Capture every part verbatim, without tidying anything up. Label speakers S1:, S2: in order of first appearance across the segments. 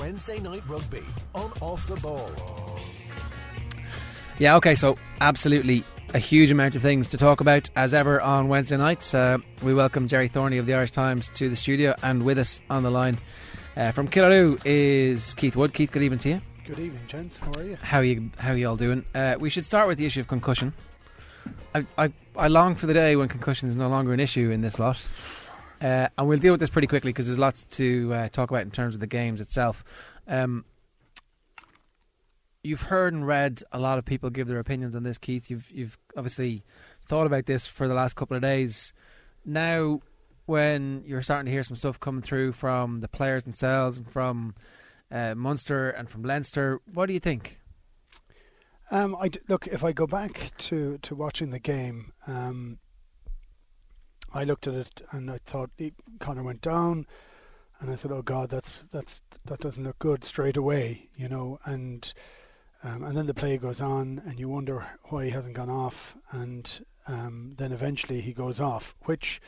S1: Wednesday Night Rugby on Off the Ball.
S2: Yeah, okay, so absolutely a huge amount of things to talk about as ever on Wednesday nights. Uh, we welcome Gerry Thorney of the Irish Times to the studio, and with us on the line uh, from Killaloe is Keith Wood. Keith, good evening to you.
S3: Good evening, gents. How are you?
S2: How are you, how are you all doing? Uh, we should start with the issue of concussion. I, I, I long for the day when concussion is no longer an issue in this lot. Uh, and we'll deal with this pretty quickly because there's lots to uh, talk about in terms of the games itself. Um, you've heard and read a lot of people give their opinions on this, Keith. You've you've obviously thought about this for the last couple of days. Now, when you're starting to hear some stuff coming through from the players themselves and from uh, Munster and from Leinster, what do you think?
S3: Um, I d- look, if I go back to, to watching the game, um, I looked at it and I thought he, Conor went down, and I said, "Oh God, that's that's that doesn't look good straight away," you know. And um, and then the play goes on, and you wonder why he hasn't gone off, and um, then eventually he goes off, which,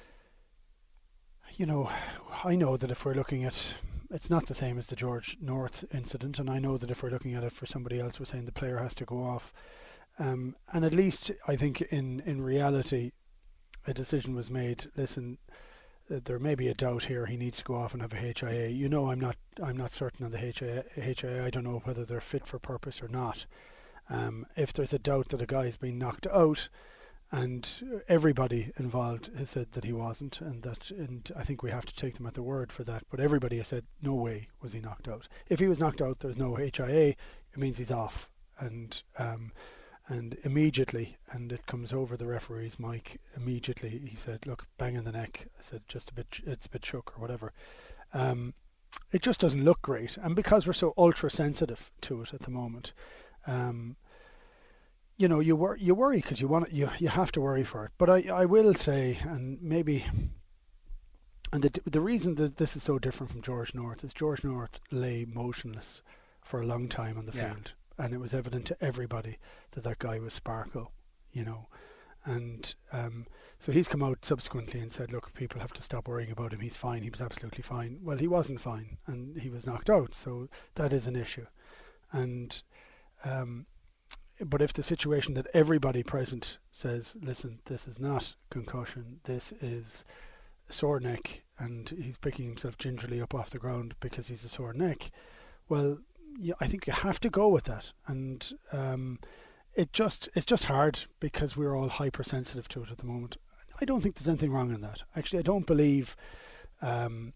S3: you know, I know that if we're looking at, it's not the same as the George North incident, and I know that if we're looking at it for somebody else, we're saying the player has to go off, um, and at least I think in in reality, a decision was made. Listen, uh, there may be a doubt here. He needs to go off and have a H I A. You know, I'm not. I'm not certain on the H I A. H I A. I don't know whether they're fit for purpose or not. Um, if there's a doubt that a guy has been knocked out, and everybody involved has said that he wasn't, and that, and I think we have to take them at their word for that. But everybody has said no way was he knocked out. If he was knocked out, there's no H I A. It means he's off, and. Um, And immediately, and it comes over the referee's mic, immediately he said, "Look, bang in the neck." I said, "Just a bit, it's a bit shook or whatever." Um, it just doesn't look great, and because we're so ultra sensitive to it at the moment, um, you know, you wor- you worry because you want you you have to worry for it. But I, I will say, and maybe, and the the reason that this is so different from George North is George North lay motionless for a long time on the
S2: Yeah.
S3: field. And it was evident to everybody that that guy was Sparkle, you know. And um, so he's come out subsequently and said, look, people have to stop worrying about him. He's fine. He was absolutely fine. Well, he wasn't fine, and he was knocked out. So that is an issue. And um, but if the situation that everybody present says, listen, this is not concussion, this is a sore neck, and he's picking himself gingerly up off the ground because he's a sore neck, well, yeah, I think you have to go with that, and um, it just it's just hard because we're all hypersensitive to it at the moment. I don't think there's anything wrong in that. Actually, I don't believe um,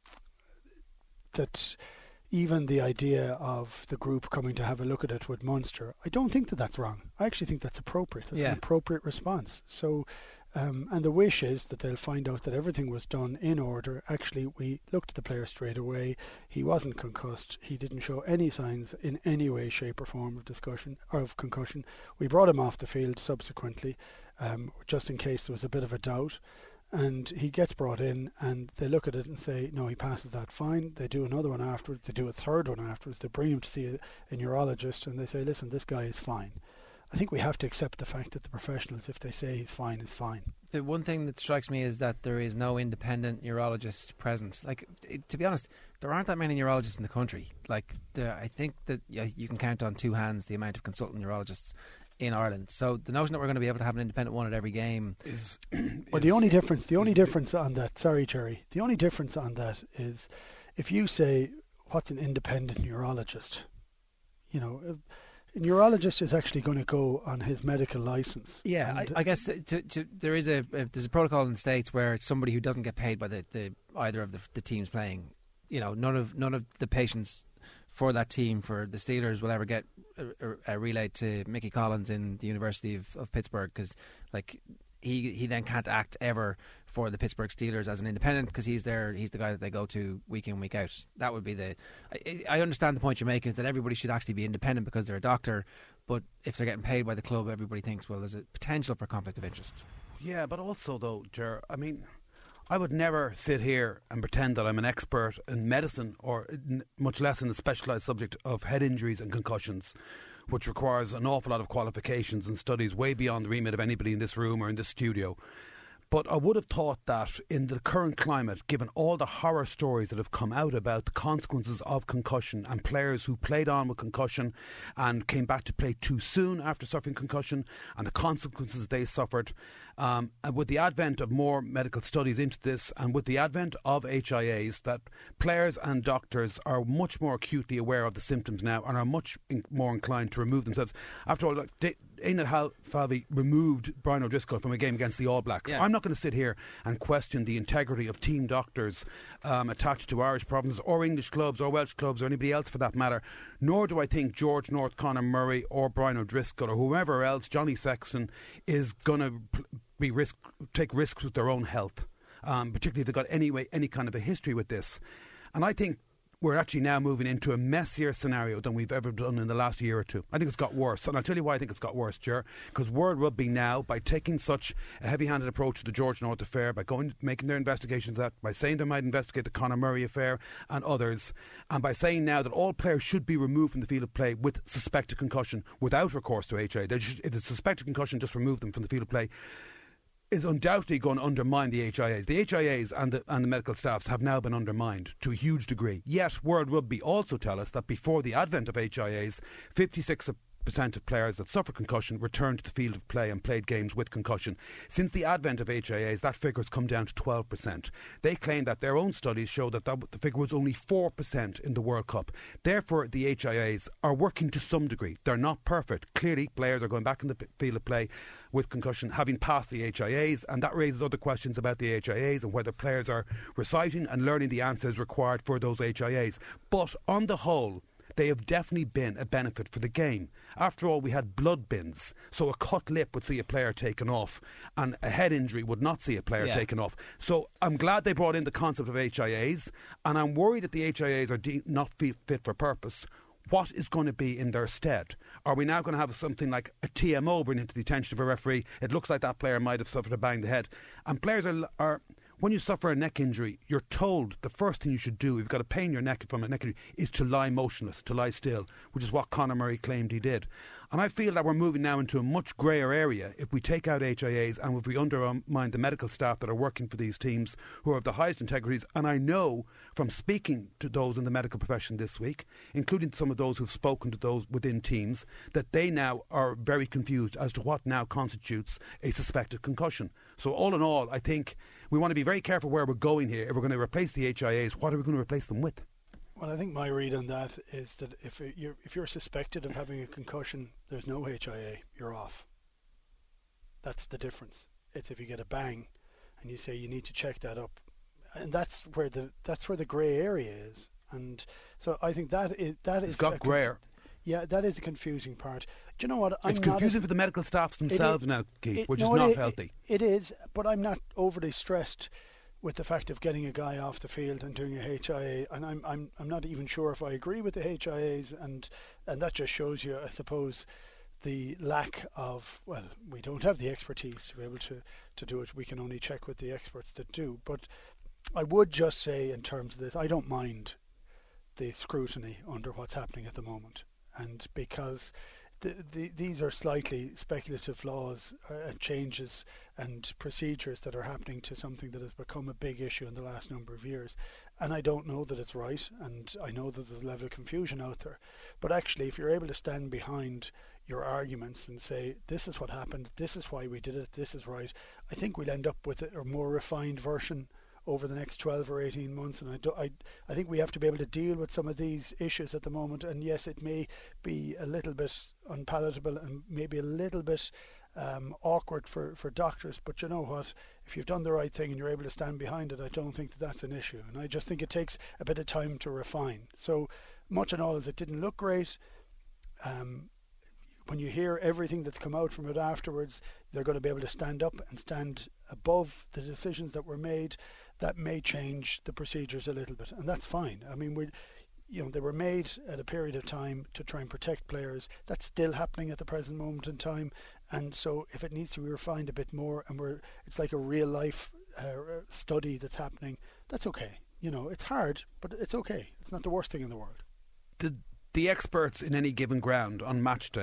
S3: that even the idea of the group coming to have a look at it with Munster, I don't think that that's wrong. I actually think that's appropriate. That's
S2: Yeah.
S3: an appropriate response. So. Um, and the wish is that they'll find out that everything was done in order. Actually, we looked at the player straight away. He wasn't concussed. He didn't show any signs in any way, shape or form of discussion or of concussion. We brought him off the field subsequently, um, just in case there was a bit of a doubt. And he gets brought in, and they look at it and say, no, he passes that fine. They do another one afterwards. They do a third one afterwards. They bring him to see a, a neurologist, and they say, listen, this guy is fine. I think we have to accept the fact that the professionals, if they say he's fine, is fine.
S2: The one thing that strikes me is that there is no independent neurologist present. Like, it, to be honest, there aren't that many neurologists in the country. Like, there, I think that yeah, you can count on two hands the amount of consultant neurologists in Ireland. So the notion that we're going to be able to have an independent one at every game is...
S3: Well, the only difference, the only difference on that, sorry, Gerry, the only difference on that is if you say, what's an independent neurologist? You know... A neurologist is actually going to go on his medical license.
S2: Yeah, I, I guess to, to, there is a, a there's a protocol in the States where it's somebody who doesn't get paid by the, the either of the, the teams playing. You know, none of none of the patients for that team, for the Steelers, will ever get a, a relayed to Mickey Collins in the University of, of Pittsburgh, because like he he then can't act ever for the Pittsburgh Steelers as an independent, because he's there, he's the guy that they go to week in, week out. That would be the... I, I understand the point you're making, is that everybody should actually be independent because they're a doctor, but if they're getting paid by the club, everybody thinks, well, there's a potential for conflict of interest.
S4: Yeah, but also though, Ger, I mean, I would never sit here and pretend that I'm an expert in medicine, or much less in the specialised subject of head injuries and concussions, which requires an awful lot of qualifications and studies way beyond the remit of anybody in this room or in this studio. But I would have thought that in the current climate, given all the horror stories that have come out about the consequences of concussion and players who played on with concussion and came back to play too soon after suffering concussion and the consequences they suffered, um, and with the advent of more medical studies into this and with the advent of H I As, that players and doctors are much more acutely aware of the symptoms now and are much in- more inclined to remove themselves. After all, like, they, Éanna Hal- Falvey removed Brian O'Driscoll from a game against the All Blacks.
S2: Yeah.
S4: I'm not going to sit here and question the integrity of team doctors um, attached to Irish provinces or English clubs or Welsh clubs or anybody else for that matter, nor do I think George North, Conor Murray or Brian O'Driscoll or whoever else, Johnny Sexton, is going to be risk take risks with their own health, um, particularly if they've got any, way, any kind of a history with this. And I think we're actually now moving into a messier scenario than we've ever done in the last year or two. I think it's got worse. And I'll tell you why I think it's got worse, Ger. Because World Rugby now, by taking such a heavy-handed approach to the George North affair, by going, making their investigations that, by saying they might investigate the Conor Murray affair and others, and by saying now that all players should be removed from the field of play with suspected concussion without recourse to H I A. They should, if it's suspected concussion, just remove them from the field of play, is undoubtedly going to undermine the H I As. The H I As and the, and the medical staffs have now been undermined to a huge degree. Yet World Rugby also tell us that before the advent of H I As, fifty-six percent of players that suffer concussion returned to the field of play and played games with concussion. Since the advent of H I As, that figure has come down to twelve percent. They claim that their own studies show that, that the figure was only four percent in the World Cup. Therefore, the H I As are working to some degree. They're not perfect. Clearly, players are going back in the p- field of play with concussion, having passed the H I As, and that raises other questions about the H I As and whether players are reciting and learning the answers required for those H I As. But on the whole, they have definitely been a benefit for the game. After all, we had blood bins, so a cut lip would see a player taken off, and a head injury would not see a player
S2: yeah.
S4: taken off. So I'm glad they brought in the concept of H I As, and I'm worried that the H I As are de- not fit, fit for purpose. What is going to be in their stead? Are we now going to have something like a T M O bring into the attention of a referee? It looks like that player might have suffered a bang to the head. And players are, are when you suffer a neck injury, you're told the first thing you should do, if you've got a pain in your neck from a neck injury, is to lie motionless, to lie still, which is what Conor Murray claimed he did. And I feel that we're moving now into a much greyer area if we take out H I As and if we undermine the medical staff that are working for these teams who are of the highest integrities. And I know from speaking to those in the medical profession this week, including some of those who've spoken to those within teams, that they now are very confused as to what now constitutes a suspected concussion. So all in all, I think we want to be very careful where we're going here. If we're going to replace the H I As, what are we going to replace them with?
S3: Well, I think my read on that is that if it, you're if you're suspected of having a concussion, there's no H I A, you're off. That's the difference. It's if you get a bang, and you say you need to check that up, and that's where the that's where the grey area is. And so I think that is that is
S4: it's got greyer.
S3: Yeah, that is a confusing part. Do you know what? I'm
S4: it's confusing
S3: not
S4: for the medical staffs themselves
S3: is,
S4: now, Keith,
S3: it,
S4: which
S3: no,
S4: is not
S3: it,
S4: healthy.
S3: It, it is, but I'm not overly stressed with the fact of getting a guy off the field and doing a H I A, and I'm I'm I'm not even sure if I agree with the H I As, and and that just shows you, I suppose, the lack of, well, we don't have the expertise to be able to to do it. We can only check with the experts that do. But I would just say, in terms of this, I don't mind the scrutiny under what's happening at the moment, and because The, the, these are slightly speculative laws uh, and changes and procedures that are happening to something that has become a big issue in the last number of years. And I don't know that it's right, and I know that there's a level of confusion out there. But actually, if you're able to stand behind your arguments and say, this is what happened, this is why we did it, this is right, I think we'll end up with a, a more refined version over the next twelve or eighteen months, and I, do, I, I think we have to be able to deal with some of these issues at the moment. And yes, it may be a little bit unpalatable and maybe a little bit um, awkward for, for doctors, but you know what, if you've done the right thing and you're able to stand behind it, I don't think that that's an issue. And I just think it takes a bit of time to refine. So much and all as it didn't look great, um, when you hear everything that's come out from it afterwards, they're going to be able to stand up and stand above the decisions that were made. That may change the procedures a little bit, and that's fine. I mean, we, you know, they were made at a period of time to try and protect players. That's still happening at the present moment in time, and so if it needs to be refined a bit more, and we're, it's like a real life uh, study that's happening, that's okay. You know, it's hard, but it's okay. It's not the worst thing in the world.
S4: The the experts in any given ground on match day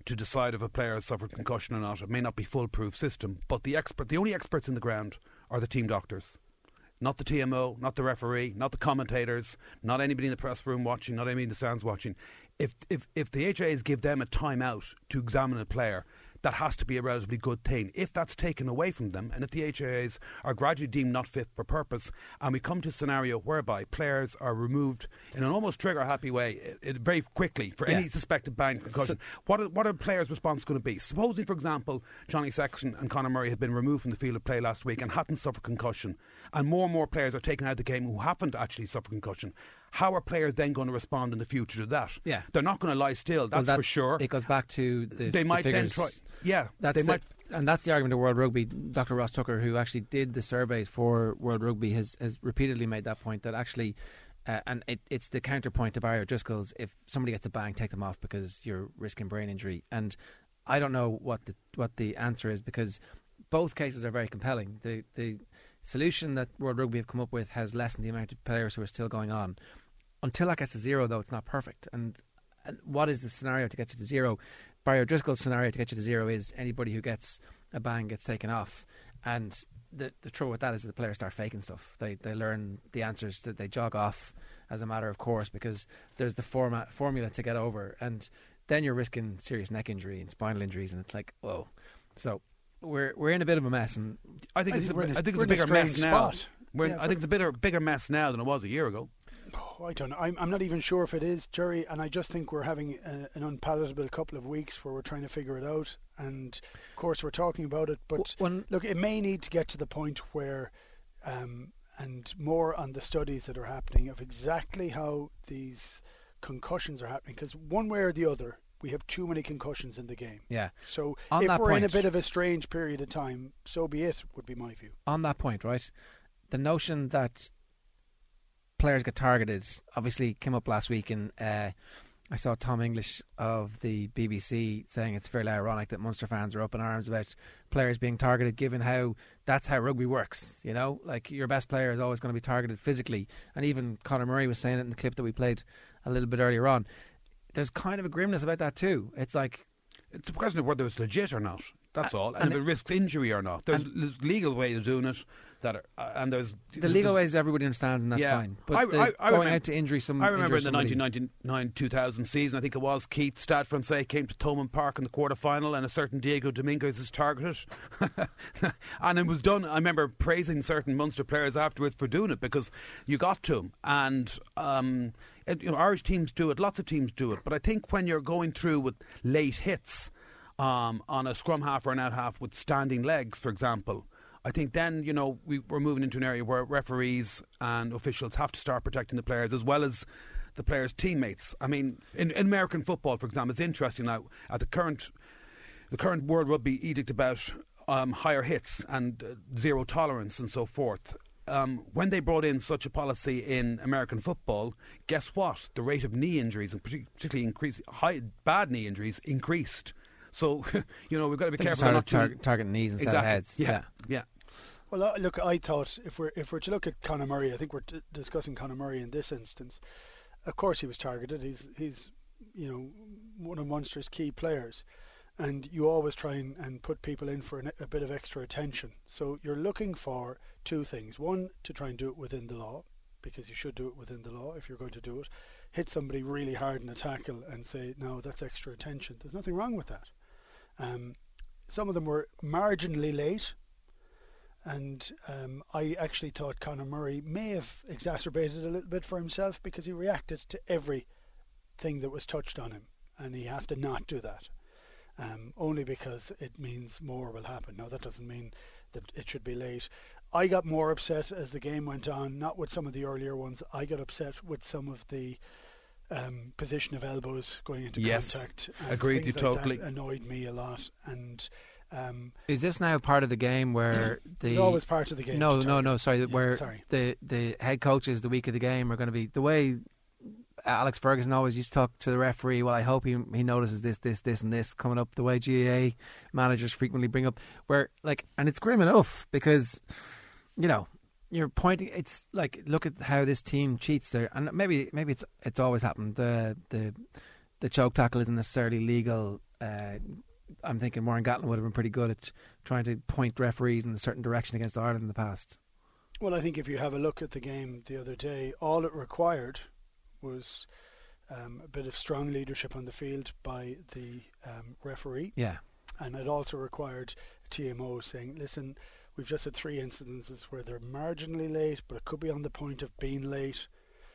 S4: to decide if a player has suffered concussion or not. It may not be foolproof system, but the expert, the only experts in the ground are the team doctors. Not the T M O, not the referee, not the commentators, not anybody in the press room watching, not anybody in the stands watching. If if if the H I As give them a time out to examine a player, that has to be a relatively good thing. If that's taken away from them, and if the H I As are gradually deemed not fit for purpose, and we come to a scenario whereby players are removed in an almost trigger-happy way, it, it, very quickly, for yeah. any suspected bang concussion, so, what, are, what are players' response going to be? Supposing, for example, Johnny Sexton and Conor Murray had been removed from the field of play last week and hadn't suffered concussion, and more and more players are taken out of the game who haven't actually suffered concussion. How are players then going to respond in the future to that?
S2: Yeah.
S4: They're not going to lie still, that's well, that, for sure.
S2: It goes back to the
S4: They
S2: the
S4: might
S2: figures.
S4: then try... Yeah,
S2: that's
S4: they
S2: the,
S4: might...
S2: And that's the argument of World Rugby. Doctor Ross Tucker, who actually did the surveys for World Rugby, has, has repeatedly made that point that actually... Uh, and it, it's the counterpoint to Barry O'Driscoll's, if somebody gets a bang, take them off because you're risking brain injury. And I don't know what the what the answer is, because both cases are very compelling. The the solution that World Rugby have come up with has lessened the amount of players who are still going on. Until that gets to zero, though, it's not perfect. And, and what is the scenario to get you to zero? Barry O'Driscoll's scenario to get you to zero is anybody who gets a bang gets taken off. And the the trouble with that is that the players start faking stuff. They they learn the answers that they jog off as a matter of course, because there's the format formula to get over, and then you're risking serious neck injury and spinal injuries, and it's like, whoa. So we're we're in a bit of a mess, and
S4: I think
S3: I
S4: it's
S3: think
S4: a,
S3: we're in a,
S4: I think
S3: we're
S4: it's a
S3: in a
S4: bigger mess
S3: strange
S4: now.
S3: spot.
S4: We're in-
S3: Yeah,
S4: I think it's a bigger bigger mess now than it was a year ago.
S3: Oh, I don't know. I'm, I'm not even sure if it is, Jerry, and I just think we're having a, an unpalatable couple of weeks where we're trying to figure it out. And of course, we're talking about it, but
S2: When,
S3: look, it may need to get to the point where, um, and more on the studies that are happening of exactly how these concussions are happening, because one way or the other, we have too many concussions in the game.
S2: yeah.
S3: So
S2: On
S3: if
S2: that
S3: we're in a
S2: point-
S3: bit of a strange period of time, so be it, would be my view.
S2: On that point, right, the notion that players get targeted obviously came up last week, and uh, I saw Tom English of the B B C saying it's fairly ironic that Munster fans are up in arms about players being targeted, given how that's how rugby works. You know, like your best player is always going to be targeted physically, and even Conor Murray was saying it in the clip that we played a little bit earlier on. There's kind of a grimness about that too. It's like
S4: It's a question of whether it's legit or not. That's
S2: Uh,
S4: all, and,
S2: and
S4: if
S2: it-
S4: it risks injury or not. There's l- legal ways of doing it, that are, uh, and there's
S2: the legal
S4: there's-
S2: ways everybody understands, and that's
S4: Yeah.
S2: fine. But
S4: I-
S2: the
S4: I- I
S2: going
S4: remember-
S2: out to injury some.
S4: I remember
S2: injure
S4: in the
S2: somebody-
S4: nineteen ninety-nine two thousand season, I think it was, Keith Stade Francais came to Thomond Park in the quarter final, and a certain Diego Dominguez is targeted. And it was done. I remember praising certain Munster players afterwards for doing it, because you got to them. And um, it, you know, Irish teams do it, lots of teams do it. But I think when you're going through with late hits um, on a scrum half or an out half with standing legs, for example, I think then, you know, we, we're moving into an area where referees and officials have to start protecting the players as well as the players' teammates. I mean, in, in American football, for example, it's interesting now, at the current the current World Rugby edict about um, higher hits and uh, zero tolerance and so forth. Um, when they brought in such a policy in American football, guess what? The rate of knee injuries, and particularly increased, high, bad knee injuries, increased. So, you know, we've got to be
S2: They
S4: careful
S2: started
S4: not to
S2: tar- targeting knees instead
S4: exactly.
S2: of heads.
S4: Yeah,
S2: yeah.
S4: yeah.
S3: Well, uh, look, I thought if we're if we're to look at Conor Murray, I think we're t- discussing Conor Murray in this instance. Of course, he was targeted. He's he's you know one of Munster's key players, and you always try and, and put people in for an, a bit of extra attention. So you're looking for two things: one, to try and do it within the law, because you should do it within the law if you're going to do it. Hit somebody really hard in a tackle and say, no, that's extra attention. There's nothing wrong with that. Um, some of them were marginally late. And um, I actually thought Conor Murray may have exacerbated a little bit for himself, because he reacted to everything that was touched on him, and he has to not do that, um, only because it means more will happen. Now, that doesn't mean that it should be late. I got more upset as the game went on, not with some of the earlier ones. I got upset with some of the um, position of elbows going into
S4: Yes,
S3: contact. And
S4: agreed
S3: things
S4: you
S3: like
S4: totally.
S3: That annoyed me a lot, and. Um,
S2: Is this now part of the game where the
S3: it's always part of the game.
S2: no
S3: to
S2: no
S3: target.
S2: no sorry
S3: Yeah,
S2: where
S3: sorry.
S2: the the head coaches the week of the game are going to be the way Alex Ferguson always used to talk to the referee. Well, I hope he he notices this this this and this coming up. The way G A A managers frequently bring up where like, and it's grim enough, because you know you're pointing. It's like, look at how this team cheats there, and maybe maybe it's it's always happened. The the the choke tackle isn't necessarily legal. Uh, I'm thinking Warren Gatland would have been pretty good at trying to point referees in a certain direction against Ireland in the past.
S3: Well, I think if you have a look at the game the other day, all it required was um, a bit of strong leadership on the field by the um, referee.
S2: Yeah.
S3: And it also required a T M O saying, listen, we've just had three incidences where they're marginally late, but it could be on the point of being late.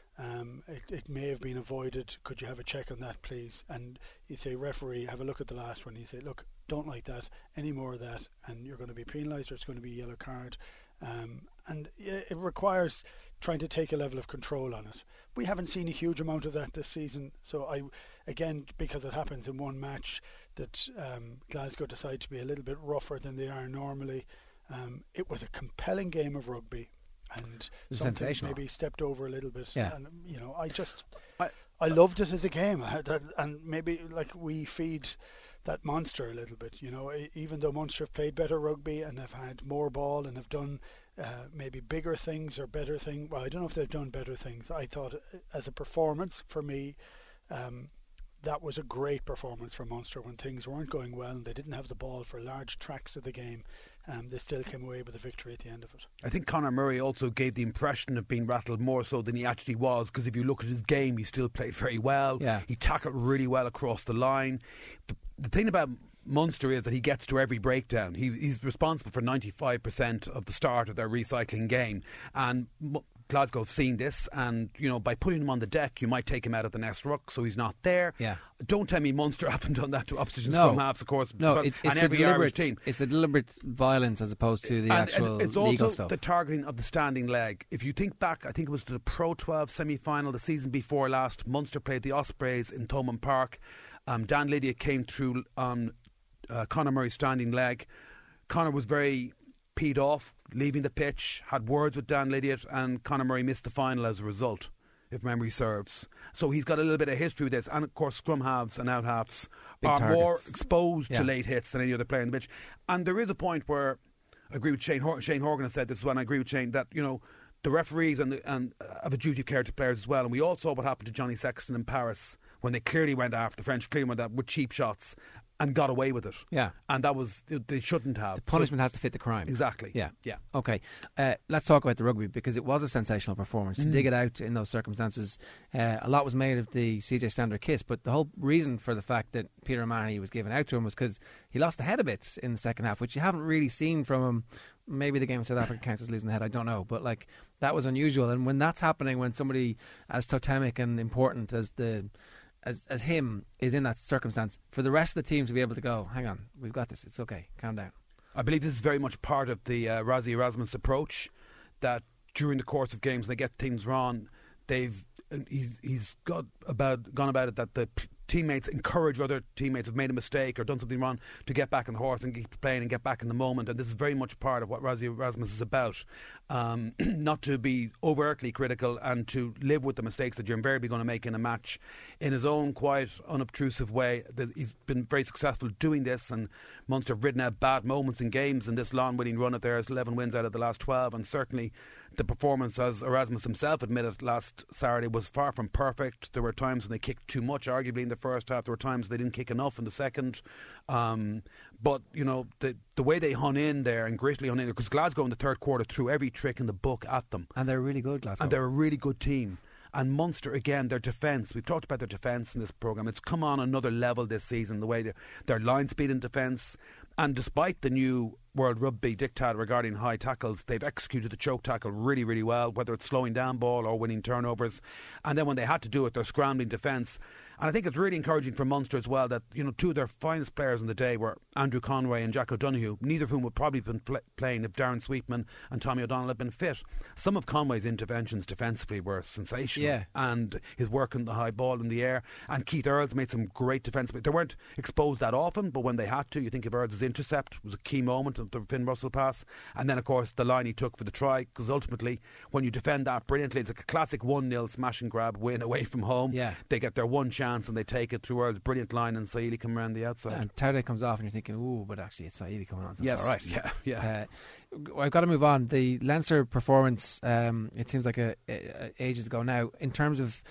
S3: Um, it, it may have been avoided. Could you have a check on that, please? And you say, referee, have a look at the last one. You say, look, don't like that, any more of that, and you're going to be penalised or it's going to be a yellow card. Um, and it requires trying to take a level of control on it. We haven't seen a huge amount of that this season. So I, again, because it happens in one match, that um, Glasgow decide to be a little bit rougher than they are normally. Um, it was a compelling game of rugby, and something maybe stepped over a little bit.
S2: Yeah.
S3: And you know, I just,
S4: I,
S3: I loved it as a game, and maybe like we feed that Munster a little bit, you know, even though Munster have played better rugby and have had more ball and have done uh, maybe bigger things or better things. Well, I don't know if they've done better things. I thought as a performance for me, um, that was a great performance for Munster when things weren't going well and they didn't have the ball for large tracts of the game. Um, they still came away with a victory at the end of it.
S4: I think Conor Murray also gave the impression of being rattled more so than he actually was, because if you look at his game, he still played very well.
S2: Yeah.
S4: He tackled really well across the line. The, the thing about Munster is that he gets to every breakdown. He, he's responsible for ninety-five percent of the start of their recycling game. And M- Glasgow have seen this, and you know, by putting him on the deck, you might take him out of the next ruck, so he's not there.
S2: Yeah.
S4: Don't tell me Munster haven't done that to opposition
S2: no.
S4: scrum halves, of course.
S2: No,
S4: but,
S2: it, it's,
S4: and
S2: the
S4: every Irish team.
S2: It's the deliberate violence as opposed to the
S4: and,
S2: actual
S4: and it's
S2: legal
S4: also
S2: stuff.
S4: The targeting of the standing leg. If you think back, I think it was the Pro twelve semi-final the season before last. Munster played the Ospreys in Thomond Park. Um, Dan Lydia came through on uh, Conor Murray's standing leg. Conor was very peed off, leaving the pitch, had words with Dan Lydiot, and Conor Murray missed the final as a result, if memory serves. So he's got a little bit of history with this. And of course, scrum halves and out halves
S2: Big
S4: are
S2: targets.
S4: more exposed
S2: Yeah.
S4: to late hits than any other player on the pitch. And there is a point where I agree with Shane, Hor- Shane Horgan has said this as well, and I agree with Shane that, you know, the referees and, the, and uh, have a duty of care to players as well. And we all saw what happened to Johnny Sexton in Paris when they clearly went after, the French clearly went after with cheap shots and got away with it.
S2: Yeah.
S4: And that was, they shouldn't have.
S2: The punishment so, has to fit the crime.
S4: Exactly.
S2: Yeah.
S4: Yeah.
S2: Okay. Uh, let's talk about the rugby, because it was a sensational performance. Mm. To dig it out in those circumstances, uh, a lot was made of the C J Stander kiss, but the whole reason for the fact that Peter O'Mahony was given out to him was because he lost the head a bit in the second half, which you haven't really seen from him. Maybe the game of South Africa counts as losing the head, I don't know, but like that was unusual. And when that's happening, when somebody as totemic and important as the As as him is in that circumstance, for the rest of the team to be able to go, hang on, we've got this, it's okay, calm down.
S4: I believe this is very much part of the uh, Rassie Erasmus approach, that during the course of games when they get things wrong, they've he's he's got about gone about it that the p- teammates encourage other teammates who've made a mistake or done something wrong to get back on the horse and keep playing and get back in the moment. And this is very much part of what Rassie Erasmus is about. Um, not to be overtly critical and to live with the mistakes that you're invariably going to make in a match in his own quiet, unobtrusive way. He's been very successful doing this, and Munster have ridden out bad moments in games in this long winning run of theirs, eleven wins out of the last twelve, and certainly the performance, as Erasmus himself admitted last Saturday, was far from perfect. There were times when they kicked too much, arguably in the first half. There were times they didn't kick enough in the second. Um, but, you know, the the way they hung in there and gritly hung in there, because Glasgow in the third quarter threw every trick in the book at them.
S2: And they're really good, Glasgow.
S4: And they're a really good team. And Munster, again, their defence, we've talked about their defence in this programme, it's come on another level this season, the way their line speed in defence. And despite the new World Rugby diktat regarding high tackles, they've executed the choke tackle really, really well, whether it's slowing down ball or winning turnovers. And then when they had to do it, they're scrambling defence. And I think it's really encouraging for Munster as well that, you know, two of their finest players on the day were Andrew Conway and Jack O'Donoghue, neither of whom would probably have been fl- playing if Darren Sweetman and Tommy O'Donnell had been fit. Some of Conway's interventions defensively were sensational.
S2: Yeah.
S4: And his work on the high ball in the air. And Keith Earls made some great defensive. They weren't exposed that often, but when they had to, you think of Earls' intercept was a key moment of the Finn Russell pass. And then, of course, the line he took for the try, because ultimately, when you defend that brilliantly, it's like a classic one nil smash and grab win away from home.
S2: Yeah.
S4: They get their one chance and they take it through Earls' brilliant line, and Saidi come around the outside.
S2: And Taude comes off and you're thinking, ooh, but actually it's Saidi coming on. So
S4: Yes,
S2: it's all right.
S4: yeah, yeah.
S2: Uh, I've got to move on. The Leinster performance, um, it seems like a, a, a ages ago now. In terms of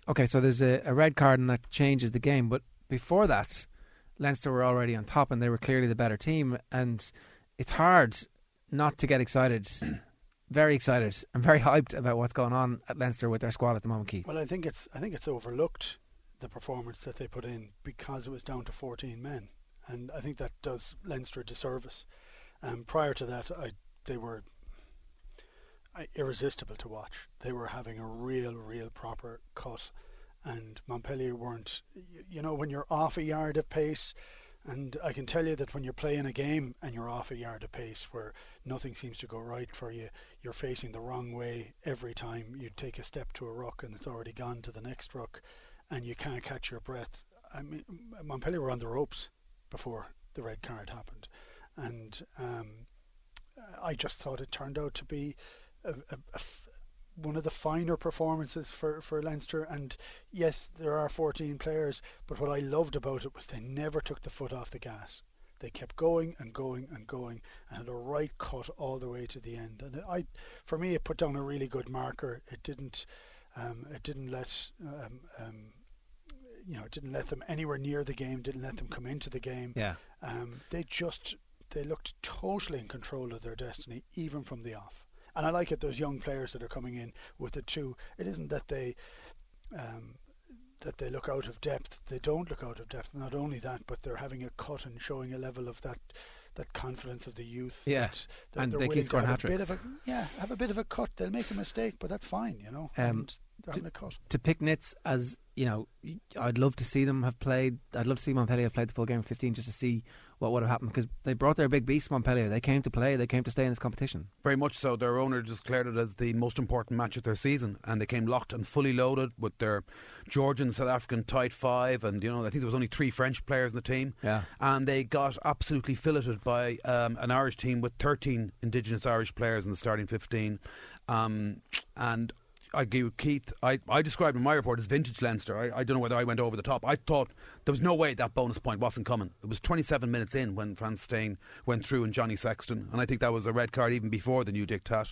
S2: Okay, so there's a, a red card and that changes the game. But before that, Leinster were already on top and they were clearly the better team. And it's hard not to get excited, very excited and very hyped about what's going on at Leinster with their squad at the moment, Keith.
S3: Well, I think it's I think it's overlooked, the performance that they put in, because it was down to fourteen men. And I think that does Leinster a disservice. Um, prior to that, I, they were uh, irresistible to watch. They were having a real, real proper cut. And Montpellier weren't, you know, when you're off a yard of pace, and I can tell you that when you're playing a game and you're off a yard of pace where nothing seems to go right for you, you're facing the wrong way every time you take a step to a ruck and it's already gone to the next ruck and you can't catch your breath. I mean, Montpellier were on the ropes before the red card happened. And um, I just thought it turned out to be a, a, a, one of the finer performances for, for Leinster. And yes, there are fourteen players, but what I loved about it was they never took the foot off the gas. They kept going and going and going and had a right cut all the way to the end. And I, for me, it put down a really good marker. It didn't, um, it didn't let, um, um, you know, it didn't let them anywhere near the game. Didn't let them come into the game.
S2: Yeah.
S3: Um, they just, they looked totally in control of their destiny, even from the off. And I like it. Those young players that are coming in with it too. It isn't that they, um, that they look out of depth. They don't look out of depth. Not only that, but they're having a cut and showing a level of that that confidence of the youth.
S2: Yeah,
S3: that, that
S2: and
S3: they're
S2: they
S3: willing
S2: keep scoring
S3: to have a bit
S2: hat-tricks.
S3: of a, yeah, have a bit of a cut. They'll make a mistake, but that's fine, you know.
S2: Um,
S3: and they're having a cut.
S2: To pick nits, as you know, I'd love to see them have played. I'd love to see Montpellier have played the full game of fifteen just to see what would have happened, because they brought their big beast, Montpellier. They came to play. They came to stay in this competition.
S4: Very much so. Their owner just declared it as the most important match of their season, and they came locked and fully loaded with their Georgian, South African tight five, and you know, I think there was only three French players in the team.
S2: Yeah.
S4: And they got absolutely filleted by um, an Irish team with thirteen Indigenous Irish players in the starting fifteen, um, and I agree with Keith. I, I described in my report as vintage Leinster. I, I don't know whether I went over the top. I thought there was no way that bonus point wasn't coming. It was twenty-seven minutes in when Franz Steyn went through and Johnny Sexton, and I think that was a red card even before the new diktat.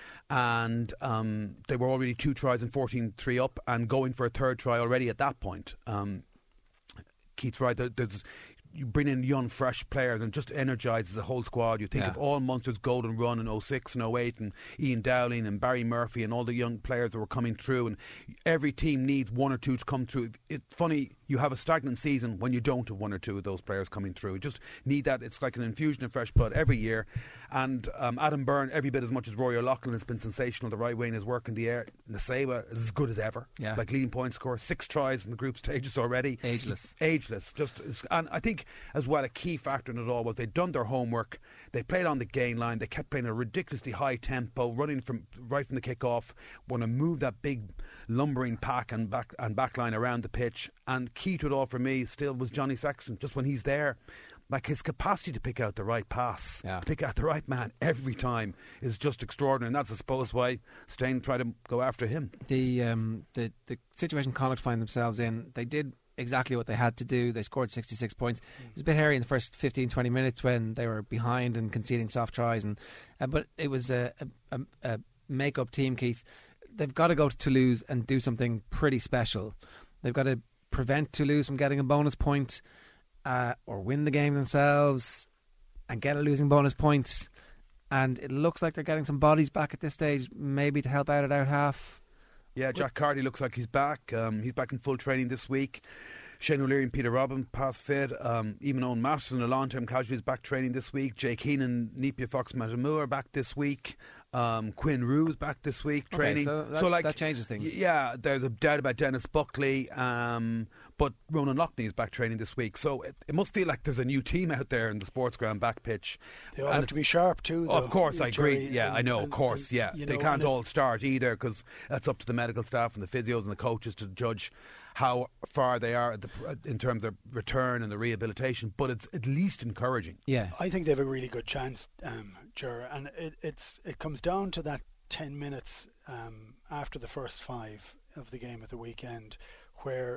S4: And um, they were already two tries and fourteen three up and going for a third try already at that point. Um, Keith's right. There, there's you bring in young, fresh players and just energises the whole squad. You think
S2: Yeah.
S4: of all Munster's golden run in oh six and oh eight and Ian Dowling and Barry Murphy and all the young players that were coming through, and every team needs one or two to come through. It's funny, you have a stagnant season when you don't have one or two of those players coming through. You just need that. It's like an infusion of fresh blood every year. And um, Adam Byrne, every bit as much as Rory O'Loughlin, has been sensational. The right wing, his work in the air. Naseba is as good as ever.
S2: Yeah.
S4: Like leading point scorer, six tries in the group stages already.
S2: Ageless.
S4: Ageless. Just, and I think as well a key factor in it all was they'd done their homework. They played on the gain line. They kept playing a ridiculously high tempo, running from right from the kick-off, want to move that big lumbering pack and back and back line around the pitch. And key to it all for me still was Johnny Sexton. Just when he's there, like his capacity to pick out the right pass,
S2: Yeah.
S4: to pick out the right man every time is just extraordinary. And that's, I suppose, why Steyn tried to go after him.
S2: The um the the situation Connacht find themselves in, they did exactly what they had to do. They scored sixty-six points. It was a bit hairy in the first fifteen, twenty minutes when they were behind and conceding soft tries, and uh, but it was a, a, a make-up team, Keith. They've got to go to Toulouse and do something pretty special. They've got to prevent Toulouse from getting a bonus point, uh, or win the game themselves and get a losing bonus point. And it looks like they're getting some bodies back at this stage, maybe to help out at out half.
S4: Yeah, Jack Carty looks like he's back. Um, he's back in full training this week. Shane O'Leary and Peter Robin pass fit. Um, even Owen Masterson, a long-term casualty, is back training this week. Jake Heenan, Nipia Fox Matamu are back this week. Um, Quinn Rue's back this week training.
S2: Okay, so that,
S4: so like,
S2: that changes things.
S4: y- Yeah, there's a doubt about Dennis Buckley, um, but Ronan Loughney is back training this week. So it, it must feel like there's a new team out there in the sports ground back pitch.
S3: They all
S4: And
S3: have
S4: it's-
S3: to be sharp too,
S4: Oh,
S3: though.
S4: of course, I agree.
S3: Jerry,
S4: Yeah,
S3: and-
S4: I know,
S3: and-
S4: of course,
S3: and,
S4: yeah.
S3: you
S4: They
S3: know,
S4: can't
S3: and it-
S4: all start either, because that's up to the medical staff and the physios and the coaches to judge how far they are at the, in terms of return and the rehabilitation. But it's at least encouraging.
S2: Yeah.
S3: I think they have a really good chance, um, Ger, and it, it's it comes down to that ten minutes um, after the first five of the game at the weekend, where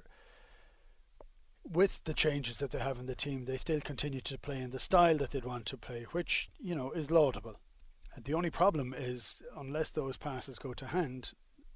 S3: with the changes that they have in the team, they still continue to play in the style that they'd want to play, which, you know, is laudable. And the only problem is, unless those passes go to hand,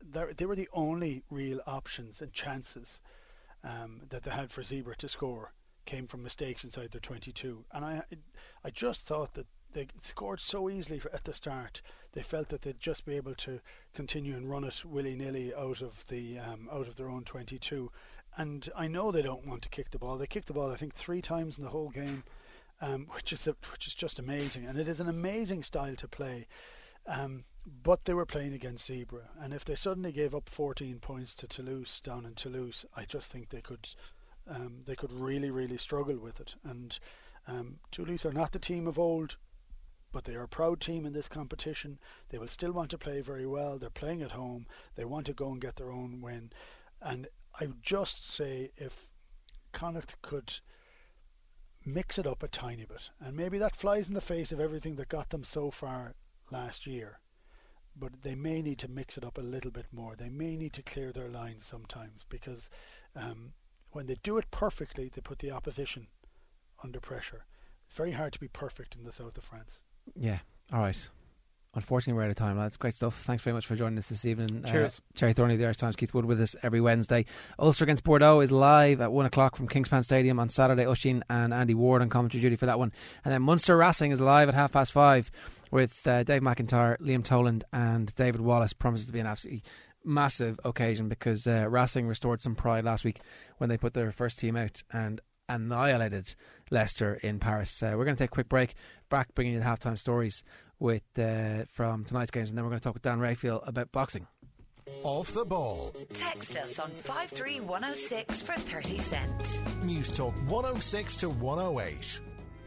S3: they were the only real options and chances um, that they had for Zebre to score came from mistakes inside their twenty-two. And I, I just thought that they scored so easily at the start. They felt that they'd just be able to continue and run it willy-nilly out of the um, out of their own twenty-two. And I know they don't want to kick the ball. They kicked the ball, I think, three times in the whole game, um, which is a, which is just amazing. And it is an amazing style to play. Um, but they were playing against Zebre, and if they suddenly gave up fourteen points to Toulouse down in Toulouse, I just think they could um, they could really, really struggle with it. And um, Toulouse are not the team of old, but they are a proud team in this competition. They will still want to play very well. They're playing at home. They want to go and get their own win. And I would just say if Connacht could mix it up a tiny bit, and maybe that flies in the face of everything that got them so far last year, but they may need to mix it up a little bit more. They may need to clear their lines sometimes, because um, when they do it perfectly, they put the opposition under pressure. It's very hard to be perfect in the south of France.
S2: Yeah, all right. Unfortunately, we're out of time. That's great stuff. Thanks very much for joining us this evening.
S4: Cheers.
S2: Uh, Cherry Thornley, the Irish Times, Keith Wood with us every Wednesday. Ulster against Bordeaux is live at one o'clock from Kingspan Stadium on Saturday. Oisin and Andy Ward on commentary duty for that one. And then Munster Racing is live at half past five with uh, Dave McIntyre, Liam Toland and David Wallace. Promises to be an absolutely massive occasion, because uh, Racing restored some pride last week when they put their first team out and annihilated Leicester in Paris. Uh, we're going to take a quick break, back bringing you the halftime stories with uh, from tonight's games, and then we're going to talk with Dan Rayfield about boxing.
S1: Off the ball.
S5: Text us on five three one oh six for thirty cents.
S1: News Talk one oh six to one oh eight.